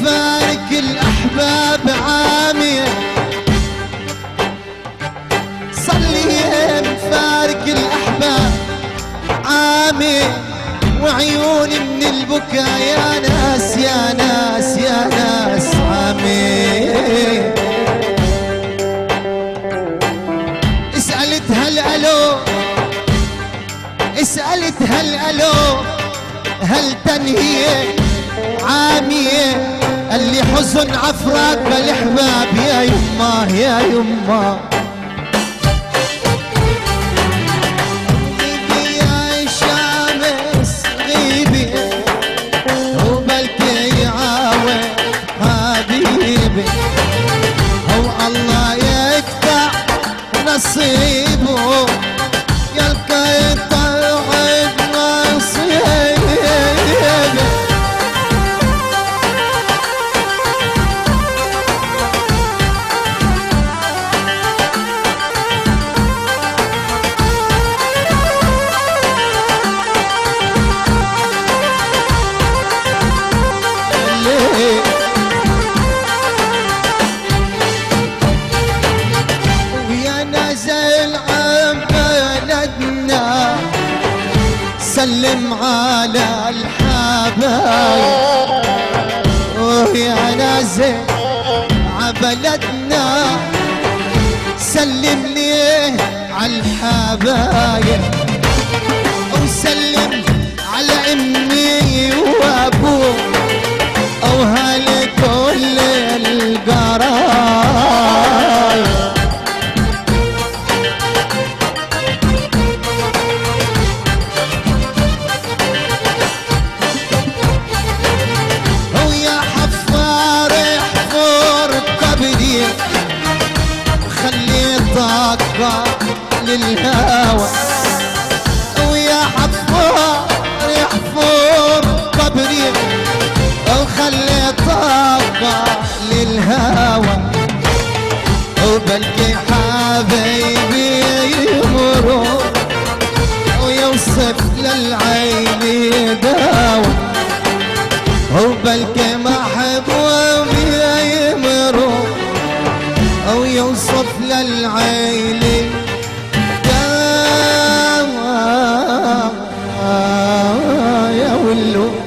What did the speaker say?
مفارق الأحباب عامية، صلي مفارق الأحباب عامية، وعيوني من البكا يا ناس يا ناس يا ناس عامية. اسألت هل ألو، اسألت هل ألو، هل تنهية عامية، اللي حزن عفراق بالحباب يا يما يا يما. غيبي يا شامس غيبي، وبلكي يعاود حبيبي، هو الله يقطع نصيبه يلقى يطلع نصيبه. ويا نازل عن بلدنا سلم على الحبايب، ويا نازل عن بلدنا سلم ليه على الحبايب، وسلم على امي وابوه وهل كل القرايب. ويا حفار احفر قبري خلي طاقة للهوى، ويا حفار احفر قبري وخلي طاقة للهوى، وبلكي حبايبي يمروا ويوصف للعين داوى، وبلكي محبوبي يمروا ويوصف للعين داوى. يا ولو